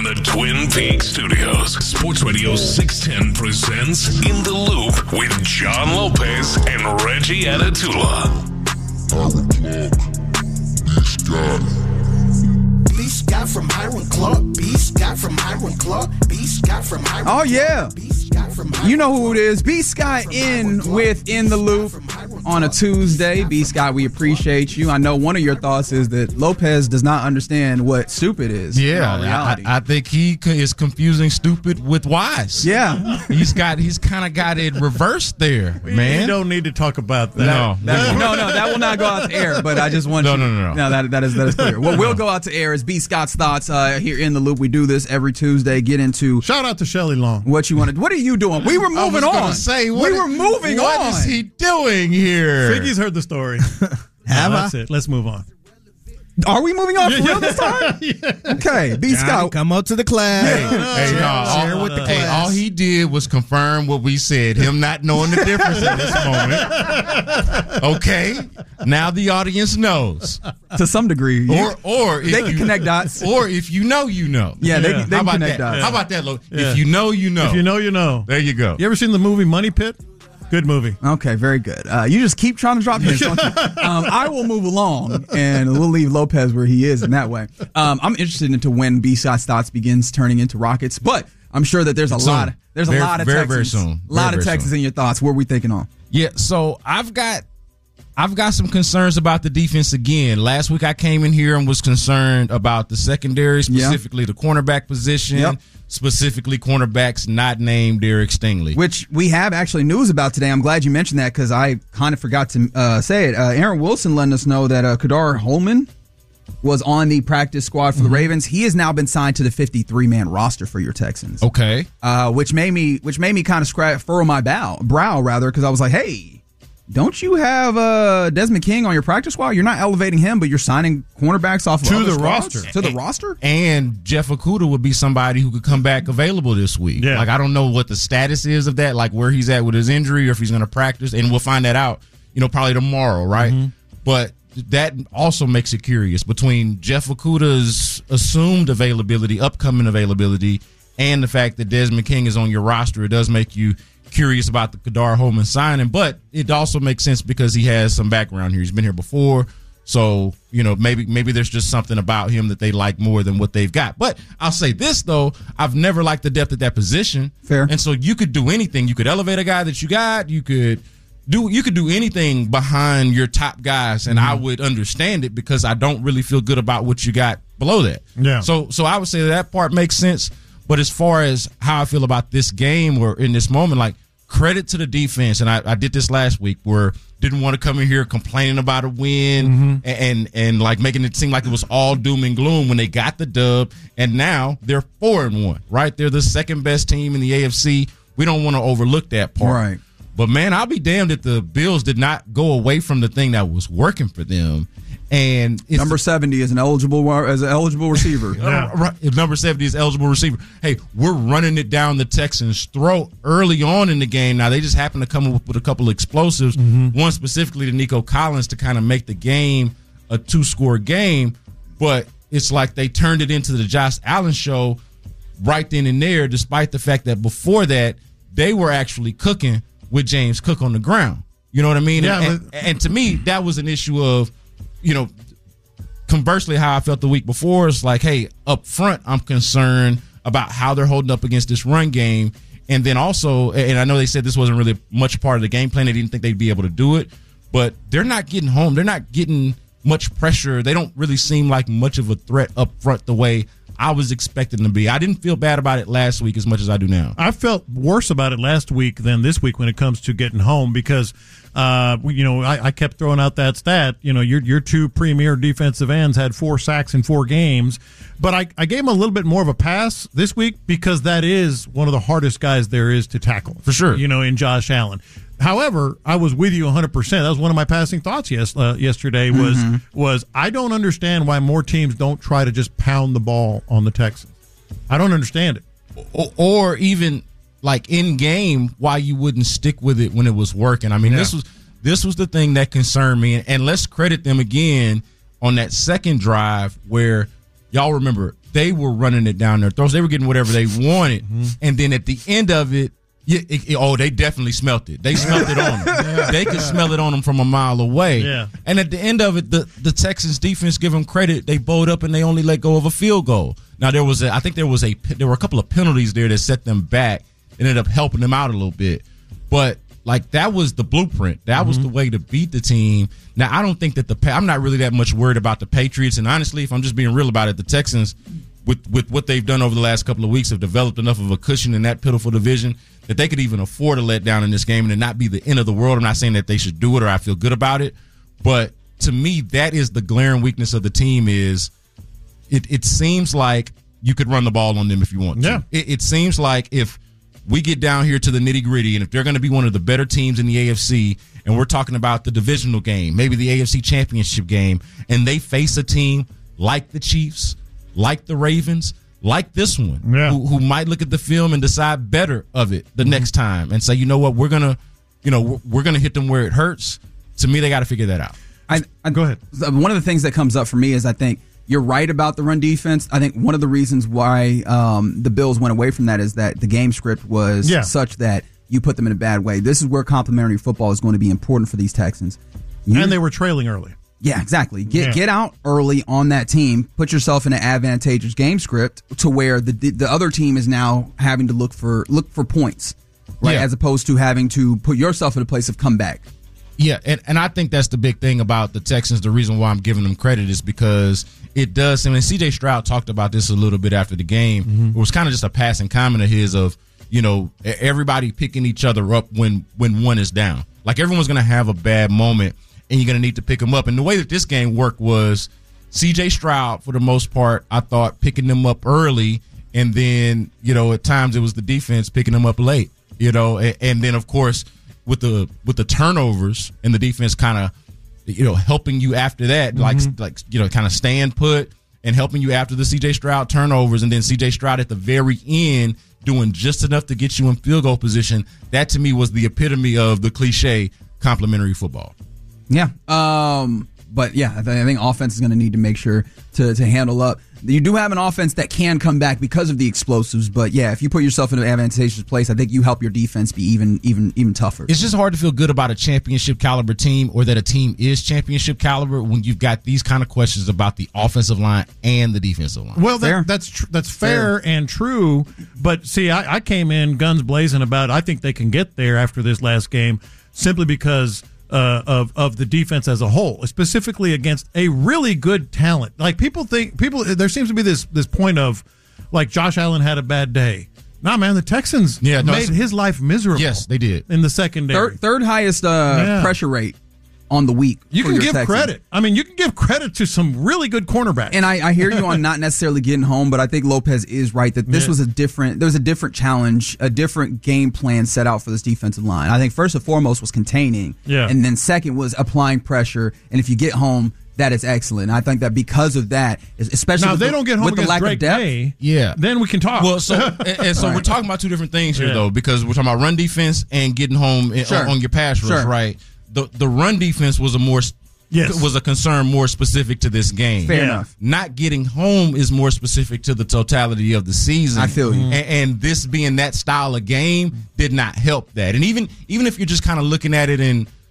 the Twin Peaks studios, Sports Radio 610 presents In the Loop with John Lopez and Reggie Atatula. Beast got from Hiram Clark. Beast got from Hiram Clark. Beast got from Hiram Clark. Oh, yeah. You know who it is. B. Scott in with In the Loop on a Tuesday. B. Scott, we appreciate you. I know one of your thoughts is that Lopez does not understand what stupid is. Yeah, I think he is confusing stupid with wise. Yeah. He's kind of got it reversed there, man. You don't need to talk about that. No, that will not go out to air, but I just want you. No, that is clear. What will go out to air is B. Scott's thoughts here in the Loop. We do this every Tuesday. Get into shout out to Shelley Long. What you wanted. What are you doing? We were moving on. Say, we were moving on. What is he doing here? Figgy's heard the story. That's it. Let's move on. Are we moving on for real this time? Yeah. Okay, B. Scott, come up to the class. Share with the class. All he did was confirm what we said. Him not knowing the difference at this moment. Okay, now the audience knows to some degree. Or if they can connect dots. Or if you know, you know. Yeah, they can connect dots. How about that, Lo? Yeah. If you know, you know. If you know, you know. There you go. You ever seen the movie Money Pit? Good movie. Okay, very good. You just keep trying to drop hints, don't you? I will move along, and we'll leave Lopez where he is in that way. I'm interested into when B-Scott's thoughts begins turning into rockets, but I'm sure that there's a lot of Texans. Very soon. A lot of Texans in your thoughts. What are we thinking on? Yeah, so I've got some concerns about the defense again. Last week I came in here and was concerned about the secondary, specifically the cornerback position, specifically cornerbacks not named Derek Stingley. Which we have actually news about today. I'm glad you mentioned that because I kind of forgot to say it. Aaron Wilson letting us know that Kadar Holman was on the practice squad for the Ravens. He has now been signed to the 53-man roster for your Texans. Okay. Which made me kind of furrow my brow because I was like, hey, don't you have Desmond King on your practice squad? You're not elevating him, but you're signing cornerbacks off of to other the squads? roster. To the roster? And Jeff Okudah would be somebody who could come back available this week. Yeah. Like, I don't know what the status is of that, like where he's at with his injury or if he's going to practice, and we'll find that out, probably tomorrow, right? Mm-hmm. But that also makes it curious between Jeff Okudah's assumed availability, upcoming availability, and the fact that Desmond King is on your roster. It does make you curious about the Kadar Holman signing, but it also makes sense because he has some background here. He's been here before, so maybe there's just something about him that they like more than what they've got. But I'll say this though, I've never liked the depth at that position. Fair. And so you could do anything. You could elevate a guy that you got. You could do anything behind your top guys, and I would understand it because I don't really feel good about what you got below that. Yeah. So I would say that part makes sense. But as far as how I feel about this game or in this moment, like, credit to the defense, and I did this last week where didn't want to come in here complaining about a win and like making it seem like it was all doom and gloom when they got the dub, and now they're 4-1, right? They're the second best team in the AFC. We don't want to overlook that part. Right. But, man, I'll be damned if the Bills did not go away from the thing that was working for them. And it's number 70 is an eligible receiver. Number 70 is eligible receiver. Hey, we're running it down the Texans' throat early on in the game. Now, they just happen to come up with a couple of explosives, one specifically to Nico Collins to kind of make the game a 2-score game. But it's like they turned it into the Josh Allen show right then and there, despite the fact that before that, they were actually cooking with James Cook on the ground. You know what I mean? Yeah, and to me, that was an issue of, conversely, how I felt the week before is like, hey, up front, I'm concerned about how they're holding up against this run game. And then also, and I know they said this wasn't really much part of the game plan. They didn't think they'd be able to do it, but they're not getting home. They're not getting much pressure. They don't really seem like much of a threat up front the way I was expecting them to be. I didn't feel bad about it last week as much as I do now. I felt worse about it last week than this week when it comes to getting home because, I kept throwing out that stat. Your two premier defensive ends had 4 sacks in 4 games, but I gave them a little bit more of a pass this week because that is one of the hardest guys there is to tackle. For sure. In Josh Allen. However, I was with you 100%. That was one of my passing thoughts yesterday was I don't understand why more teams don't try to just pound the ball on the Texans. I don't understand it. Or even like in game, why you wouldn't stick with it when it was working. I mean, this was the thing that concerned me. And let's credit them again on that second drive where y'all remember they were running it down their throats. They were getting whatever they wanted. And then at the end of it, they definitely smelt it. They smelt it on them. They could smell it on them from a mile away. Yeah. And at the end of it, the Texans defense, give them credit, they bowled up and they only let go of a field goal. Now there were a couple of penalties there that set them back, ended up helping them out a little bit. But like that was the blueprint. That was the way to beat the team. Now I don't think that I'm not really that much worried about the Patriots. And honestly, if I'm just being real about it, the Texans, with what they've done over the last couple of weeks, have developed enough of a cushion in that pitiful division that they could even afford to let down in this game and it not be the end of the world. I'm not saying that they should do it or I feel good about it, but to me, that is the glaring weakness of the team. Is it seems like you could run the ball on them if you want to. Yeah. It seems like if we get down here to the nitty gritty, and if they're going to be one of the better teams in the AFC, and we're talking about the divisional game, maybe the AFC Championship game, and they face a team like the Chiefs, like the Ravens, like this one, who might look at the film and decide better of it the next time and say, you know what, we're gonna hit them where it hurts. To me, they got to figure that out. Go ahead. One of the things that comes up for me is I think you're right about the run defense. I think one of the reasons why the Bills went away from that is that the game script was such that you put them in a bad way. This is where complementary football is going to be important for these Texans. And they were trailing early. Yeah, exactly. Get out early on that team. Put yourself in an advantageous game script to where the other team is now having to look for points, right? As opposed to having to put yourself in a place of comeback. Yeah, and I think that's the big thing about the Texans. The reason why I'm giving them credit is because it does. I mean, C.J. Stroud talked about this a little bit after the game. It was kind of just a passing comment of his of, everybody picking each other up when one is down. Like everyone's going to have a bad moment, and you're going to need to pick them up. And the way that this game worked was C.J. Stroud, for the most part, I thought picking them up early, and then at times it was the defense picking them up late. And then of course with the turnovers and the defense kind of helping you after that, like kind of staying put and helping you after the C.J. Stroud turnovers, and then C.J. Stroud at the very end doing just enough to get you in field goal position. That to me was the epitome of the cliche complementary football. Yeah. But yeah, I think offense is going to need to make sure to handle up. You do have an offense that can come back because of the explosives, but yeah, if you put yourself in an advantageous place, I think you help your defense be even tougher. It's just hard to feel good about a championship caliber team, or that a team is championship caliber, when you've got these kind of questions about the offensive line and the defensive line. Well, that's fair and true, but see, I came in guns blazing about I think they can get there after this last game simply because of the defense as a whole, specifically against a really good talent. Like people there seems to be this point of like Josh Allen had a bad day. Nah, man, the Texans made his life miserable. Yes, they did. In the secondary. Third highest pressure rate on the week. You can give credit. I mean, you can give credit to some really good cornerbacks. And I hear you on not necessarily getting home, but I think Lopez is right that this was a different challenge, a different game plan set out for this defensive line. I think first and foremost was containing, and then second was applying pressure. And if you get home, that is excellent. And I think that because of that, especially now, if they don't get home with the lack of depth, then we can talk. Well, so we're talking about two different things here, though, because we're talking about run defense and getting home on your pass rush, right? The run defense was a concern more specific to this game. Fair enough. Not getting home is more specific to the totality of the season. I feel you. And this being that style of game did not help that. And even if you're just kind of looking at it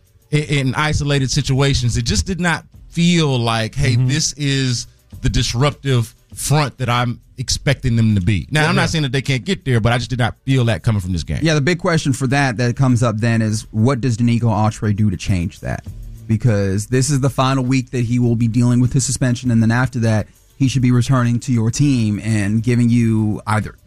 in isolated situations, it just did not feel like, hey, this is the disruptive front that I'm expecting them to be. Now, I'm not saying that they can't get there, but I just did not feel that coming from this game. Yeah, the big question for that comes up then is, what does Danico Autry do to change that? Because this is the final week that he will be dealing with his suspension, and then after that, he should be returning to your team and giving you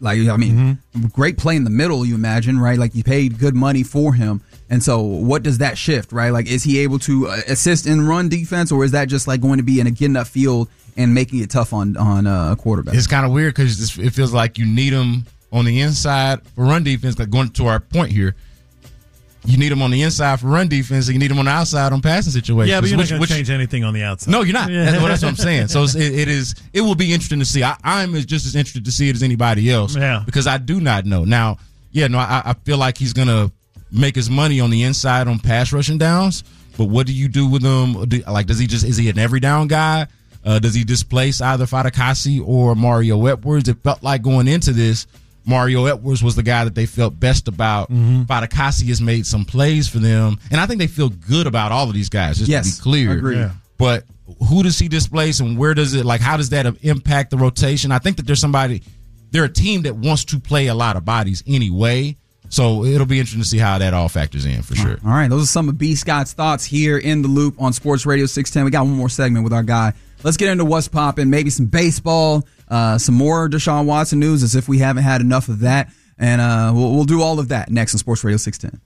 great play in the middle, you imagine, right? Like, you paid good money for him. And so what does that shift, right? Like, is he able to assist in run defense, or is that just like going to be in a good enough field and making it tough on a quarterback? It's kind of weird because it feels like you need him on the inside for run defense. Like, going to our point here, you need him on the inside for run defense, and you need him on the outside on passing situations. Yeah, but you're not going to change anything on the outside. No, you're not. That's what I'm saying. So it will be interesting to see. I'm just as interested to see it as anybody else. Yeah. Because I do not know. Now, I feel like he's going to make his money on the inside on pass rushing downs. But what do you do with him? Is he an every down guy? Does he displace either Fatukasi or Mario Edwards? It felt like going into this, Mario Edwards was the guy that they felt best about. Fatukasi has made some plays for them, and I think they feel good about all of these guys, just to be clear. Agreed. Yeah. But who does he displace, and where does it, like, how does that impact the rotation? I think that they're a team that wants to play a lot of bodies anyway. So it'll be interesting to see how that all factors in for sure. All right, those are some of B. Scott's thoughts here in the Loop on Sports Radio 610. We got one more segment with our guy. Let's get into what's popping, maybe some baseball, some more Deshaun Watson news, as if we haven't had enough of that. And we'll do all of that next on Sports Radio 610.